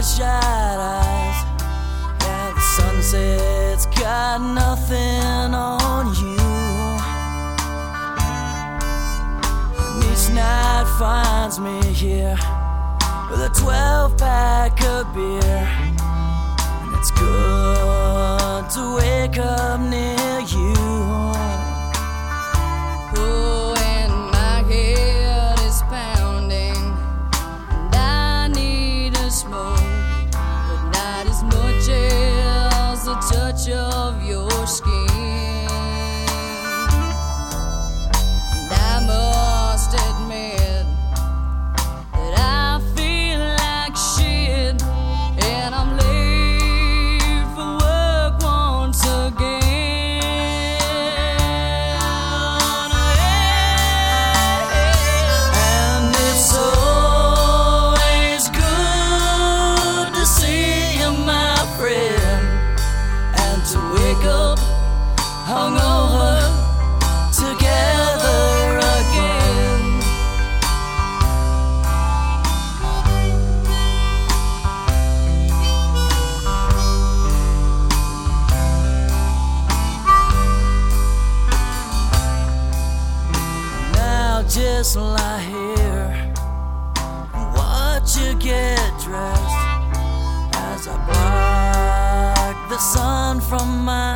bloodshot eyes. Yeah, the sunset's got nothing on you. And each night finds me here with a 12-pack of beer. And it's good to wake up near you. Oh, and my head is pounding, and I need a smoke, but not as much as the touch of your skin. And I must admit that I feel like shit, and I'm late for work once again. To wake up hungover together again. Now just lie here and watch you get dressed as I block the sun from my